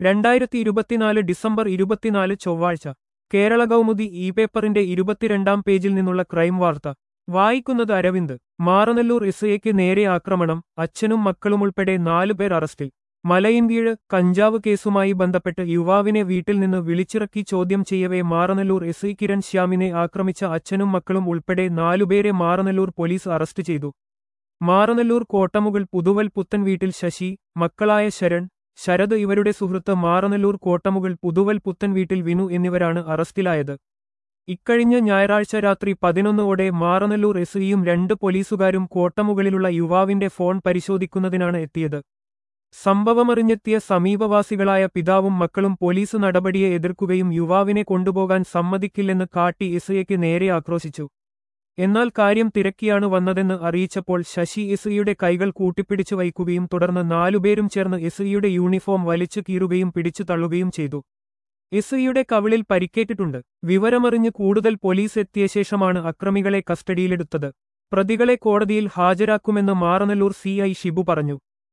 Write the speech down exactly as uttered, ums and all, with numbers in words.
രണ്ടായിരത്തി ഇരുപത്തിനാല് ഡിസംബർ ഇരുപത്തിനാല് ചൊവ്വാഴ്ച കേരള കൗമുദി ഇ പേപ്പറിന്റെ ഇരുപത്തിരണ്ടാം പേജിൽ നിന്നുള്ള ക്രൈം വാർത്ത വായിക്കുന്നത് അരവിന്ദ്. മാറനല്ലൂർ എസ് ഐക്ക് നേരെ ആക്രമണം, അച്ഛനും മക്കളുമുൾപ്പെടെ നാലുപേർ അറസ്റ്റിൽ. മലയിൻകീഴ് കഞ്ചാവ് കേസുമായി ബന്ധപ്പെട്ട് യുവാവിനെ വീട്ടിൽ നിന്ന് വിളിച്ചിറക്കി ചോദ്യം ചെയ്യവേ മാറനല്ലൂർ എസ് ഐ കിരൺ ശ്യാമിനെ ആക്രമിച്ച അച്ഛനും മക്കളും ഉൾപ്പെടെ നാലുപേരെ മാറനല്ലൂർ പോലീസ് അറസ്റ്റ് ചെയ്തു. മാറനല്ലൂർ കോട്ടമുകൾ പുതുവൽ പുത്തൻ വീട്ടിൽ ശശി, മക്കളായ ശരൺ, ശരത് ഇവരുടെ സുഹൃത്ത് മാറനല്ലൂർ കോട്ടമുകൾ പുതുവൽ പുത്തൻ വീട്ടിൽ വിനു എന്നിവരാണ് അറസ്റ്റിലായത്. ഇക്കഴിഞ്ഞ ഞായറാഴ്ച രാത്രി പതിനൊന്നോടെ മാറനല്ലൂർ എസ് ഐയും രണ്ട് പോലീസുകാരും കോട്ടമുകളിലുള്ള യുവാവിന്റെ ഫോൺ പരിശോധിക്കുന്നതിനാണ് എത്തിയത്. സംഭവമറിഞ്ഞെത്തിയ സമീപവാസികളായ പിതാവും മക്കളും പോലീസ് നടപടിയെ എതിർക്കുകയും യുവാവിനെ കൊണ്ടുപോകാൻ സമ്മതിക്കില്ലെന്ന് കാട്ടി എസ് ഐക്ക് നേരെ ആക്രോശിച്ചു. എന്നാൽ കാര്യം തിരക്കിയാണ് വന്നതെന്ന് അറിയിച്ചപ്പോൾ ശശി എസ് ഐയുടെ കൈകൾ കൂട്ടിപ്പിടിച്ചു വയ്ക്കുകയും തുടർന്ന് നാലുപേരും ചേർന്ന് എസ് ഐയുടെ യൂണിഫോം വലിച്ചു കീറുകയും പിടിച്ചു തള്ളുകയും ചെയ്തു. എസ് ഐയുടെ കവിളിൽ പരിക്കേറ്റിട്ടുണ്ട്. വിവരമറിഞ്ഞ് കൂടുതൽ പോലീസ് എത്തിയ ശേഷമാണ് അക്രമികളെ കസ്റ്റഡിയിലെടുത്തത്. പ്രതികളെ കോടതിയിൽ ഹാജരാക്കുമെന്ന് മാറനല്ലൂർ സി ഐ ഷിബു പറഞ്ഞു.